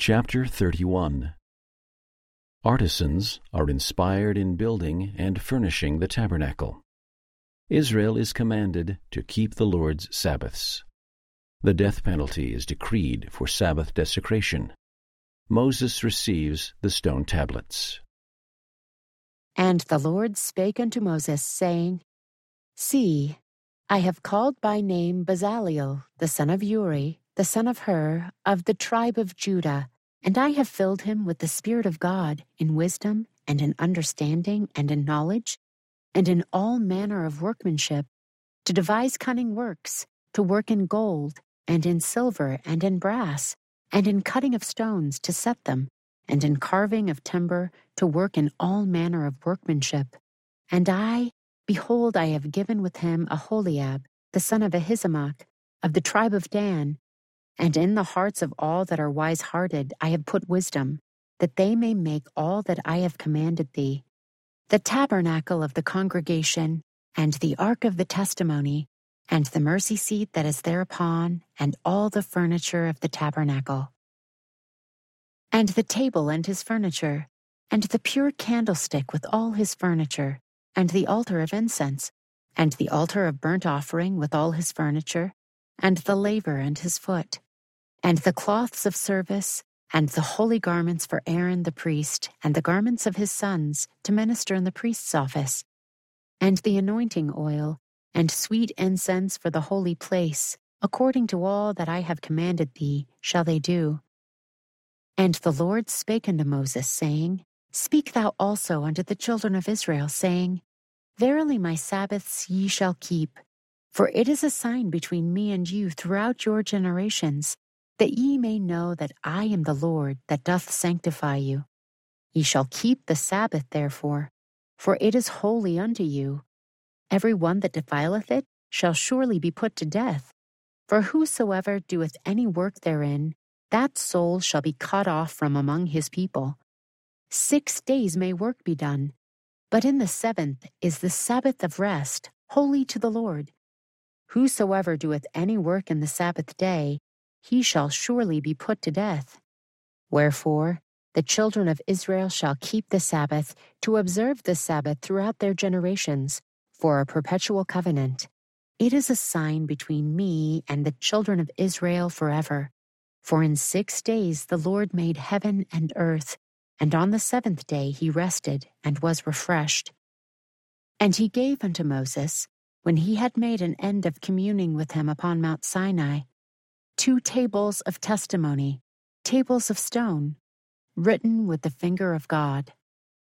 Chapter 31. Artisans are inspired in building and furnishing the tabernacle. Israel is commanded to keep the Lord's Sabbaths. The death penalty is decreed for Sabbath desecration. Moses receives the stone tablets. And the Lord spake unto Moses, saying, See, I have called by name Bezaleel, the son of Uri, the son of Hur, of the tribe of Judah, and I have filled him with the Spirit of God, in wisdom, and in understanding, and in knowledge, and in all manner of workmanship, to devise cunning works, to work in gold, and in silver, and in brass, and in cutting of stones to set them, and in carving of timber, to work in all manner of workmanship. And I, behold, I have given with him Aholiab, the son of Ahisamach, of the tribe of Dan, and in the hearts of all that are wise-hearted I have put wisdom, that they may make all that I have commanded thee: the tabernacle of the congregation, and the ark of the testimony, and the mercy seat that is thereupon, and all the furniture of the tabernacle, and the table and his furniture, and the pure candlestick with all his furniture, and the altar of incense, and the altar of burnt offering with all his furniture, and the laver and his foot, and the cloths of service, and the holy garments for Aaron the priest, and the garments of his sons to minister in the priest's office, and the anointing oil, and sweet incense for the holy place, according to all that I have commanded thee, shall they do. And the Lord spake unto Moses, saying, Speak thou also unto the children of Israel, saying, Verily my Sabbaths ye shall keep, for it is a sign between me and you throughout your generations, that ye may know that I am the Lord that doth sanctify you. Ye shall keep the Sabbath therefore, for it is holy unto you. Every one that defileth it shall surely be put to death. For whosoever doeth any work therein, that soul shall be cut off from among his people. 6 days may work be done, but in the 7th is the Sabbath of rest, holy to the Lord. Whosoever doeth any work in the Sabbath day, he shall surely be put to death. Wherefore, the children of Israel shall keep the Sabbath, to observe the Sabbath throughout their generations, for a perpetual covenant. It is a sign between me and the children of Israel forever. For in 6 days the Lord made heaven and earth, and on the 7th day he rested and was refreshed. And he gave unto Moses, when he had made an end of communing with him upon Mount Sinai, 2 tables of testimony, tables of stone, written with the finger of God.